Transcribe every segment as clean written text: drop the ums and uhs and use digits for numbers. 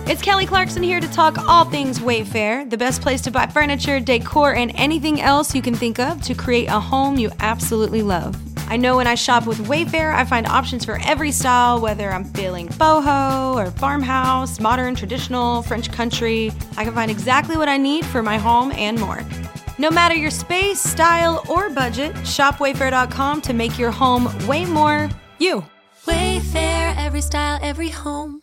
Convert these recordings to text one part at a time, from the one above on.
It's Kelly Clarkson here to talk all things Wayfair, the best place to buy furniture, decor, and anything else you can think of to create a home you absolutely love. I know when I shop with Wayfair, I find options for every style, whether I'm feeling boho or farmhouse, modern, traditional, French country. I can find exactly what I need for my home and more. No matter your space, style, or budget, shop Wayfair.com to make your home way more you. Wayfair, every style, every home.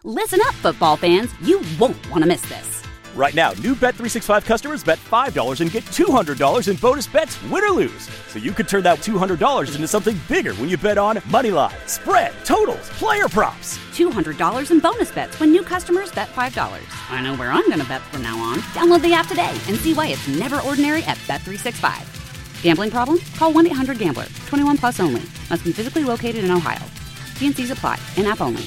Listen up, football fans. You won't want to miss this. Right now, new Bet365 customers bet $5 and get $200 in bonus bets, win or lose. So you could turn that $200 into something bigger when you bet on moneyline, spread, totals, player props. $200 in bonus bets when new customers bet $5. I know where I'm going to bet from now on. Download the app today and see why it's never ordinary at Bet365. Gambling problem? Call 1-800-GAMBLER. 21 plus only. Must be physically located in Ohio. T&Cs apply. In-app only.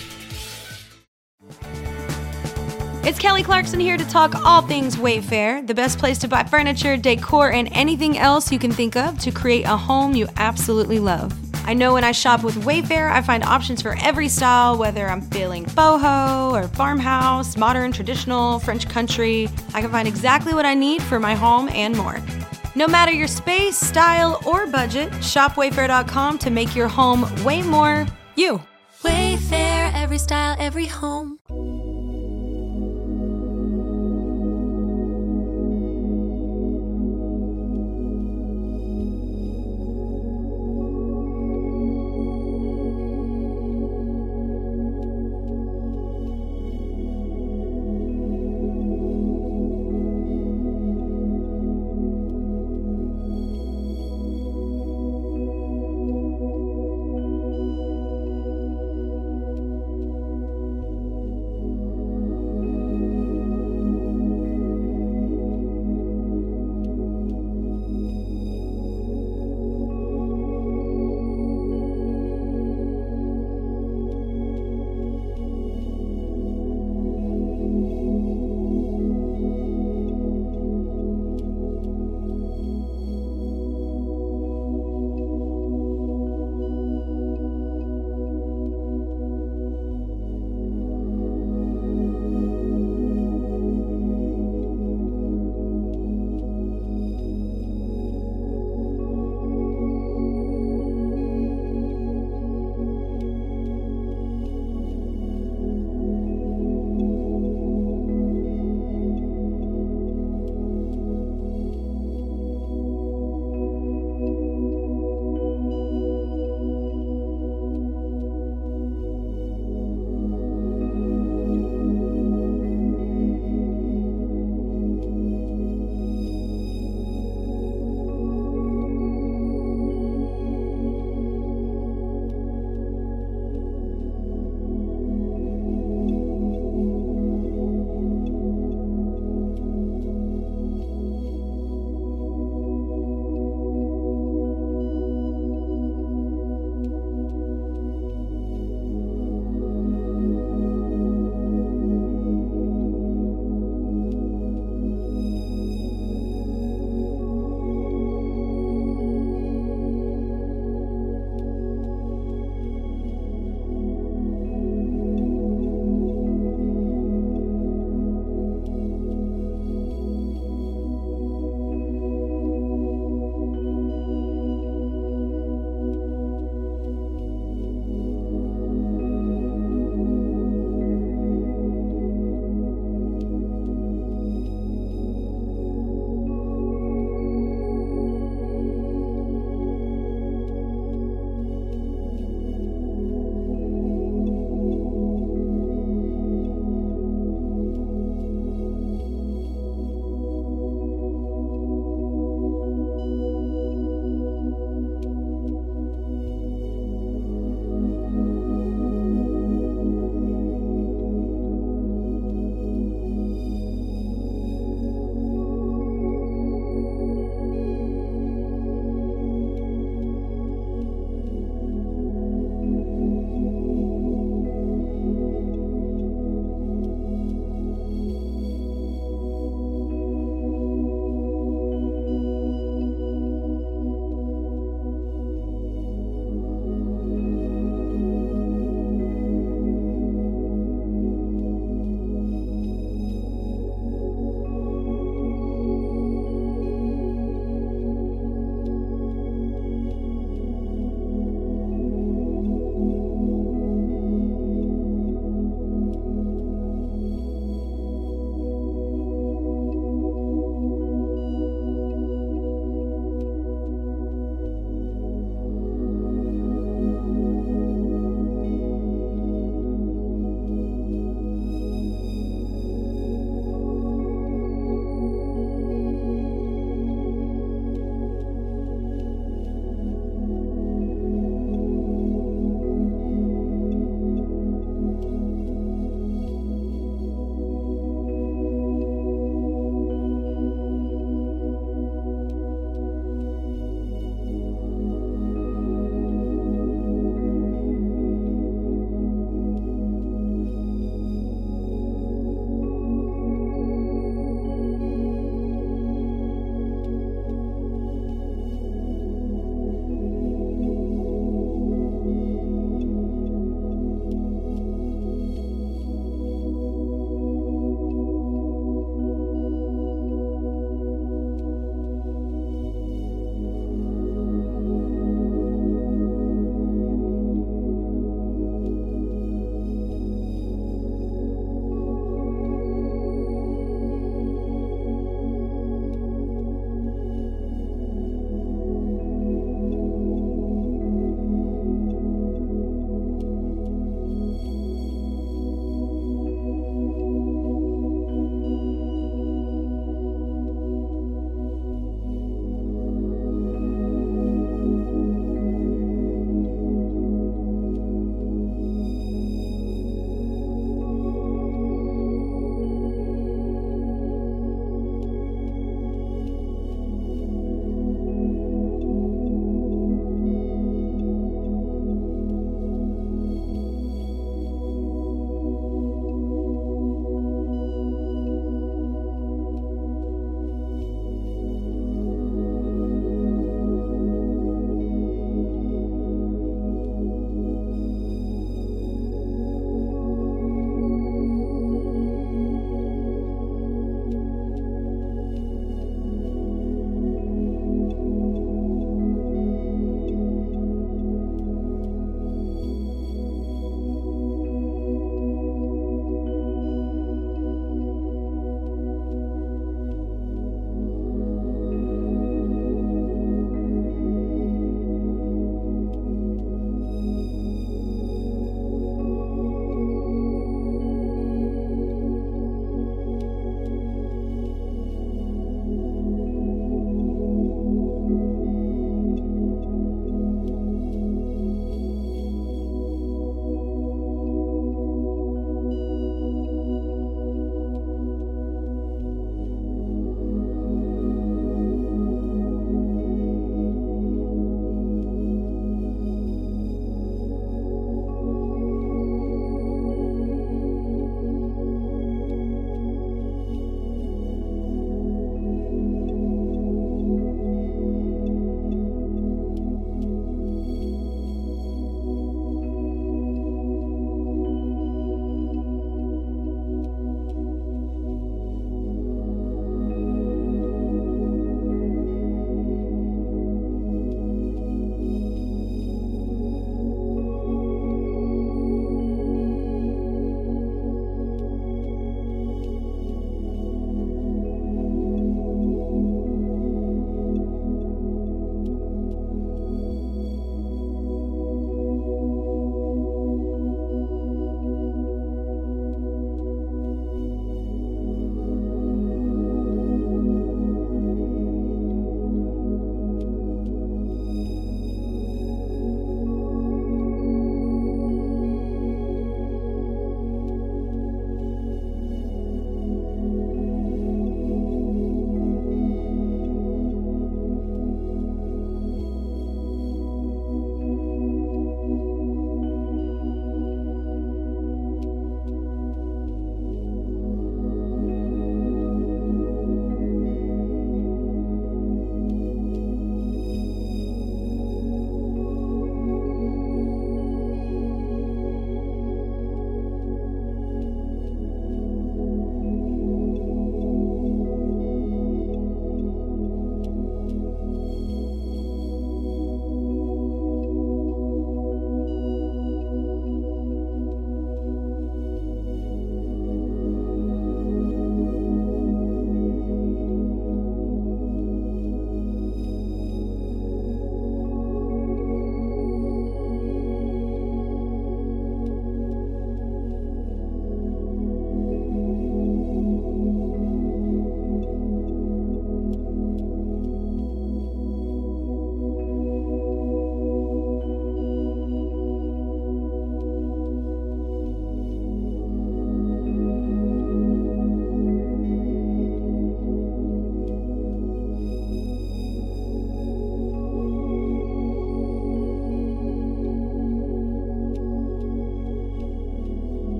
It's Kelly Clarkson here to talk all things Wayfair, the best place to buy furniture, decor, and anything else you can think of to create a home you absolutely love. I know when I shop with Wayfair, I find options for every style, whether I'm feeling boho or farmhouse, modern, traditional, French country. I can find exactly what I need for my home and more. No matter your space, style, or budget, shop Wayfair.com to make your home way more you. Wayfair, every style, every home.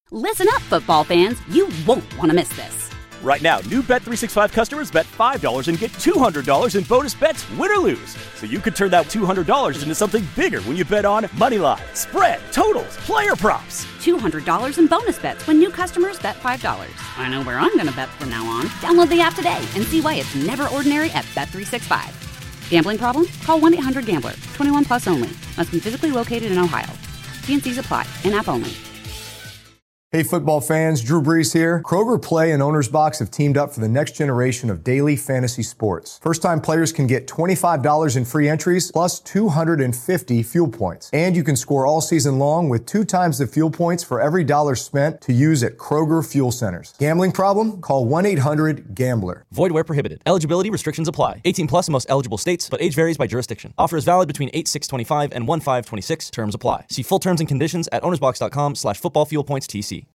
Listen up, football fans. You won't want to miss this. Right now, new Bet365 customers bet $5 and get $200 in bonus bets, win or lose. So you could turn that $200 into something bigger when you bet on Moneyline, spread, totals, player props. $200 in bonus bets when new customers bet $5. I know where I'm going to bet from now on. Download the app today and see why it's never ordinary at Bet365. Gambling problem? Call 1-800-GAMBLER. 21 plus only. Must be physically located in Ohio. T&Cs apply. In-app only. Hey football fans, Drew Brees here. Kroger Play and Owner's Box have teamed up for the next generation of daily fantasy sports. First-time players can get $25 in free entries plus 250 fuel points. And you can score all season long with 2 times the fuel points for every dollar spent to use at Kroger Fuel Centers. Gambling problem? Call 1-800-GAMBLER. Void where prohibited. Eligibility restrictions apply. 18 plus in most eligible states, but age varies by jurisdiction. Offer is valid between 8/6/25 and 1/5/26. Terms apply. See full terms and conditions at ownersbox.com/footballfuelpointstc.